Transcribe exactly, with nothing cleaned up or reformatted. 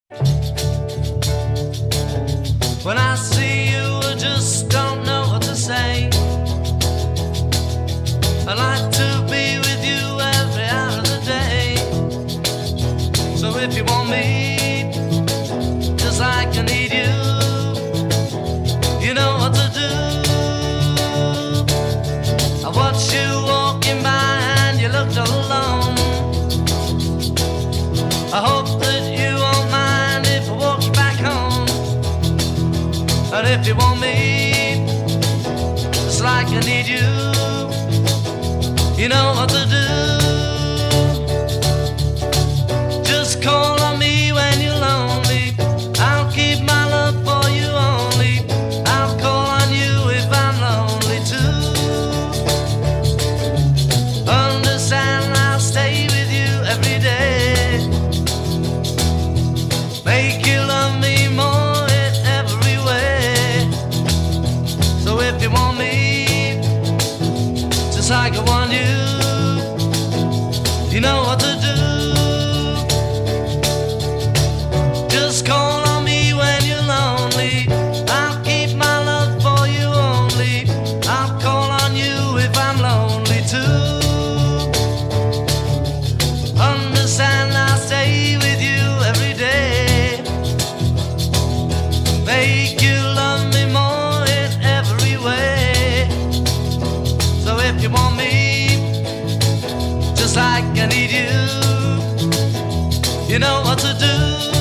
When I see you, I just don't know what to say. I like to be with you every hour of the day. So if you want me, just like I need you, you know what to do. I watched you walking by and you looked all alone. I hope that you won't mind if I walk you back home. And if you want me, just like I need you, you know what to do. Just call on me when you're lonely. I'll keep my love for you only. I'll call on you if I'm lonely too. Understand, I'll stay with you every day. Make you love me more in every way. So if you want me, just like I want you, you know what to do. Just call on me when you're lonely. I'll keep my love for you only. I'll call on you if I'm lonely too. Understand, I'll stay with you every day. Make you love me more in every way. So if you want me, just like I need you, you know what to do.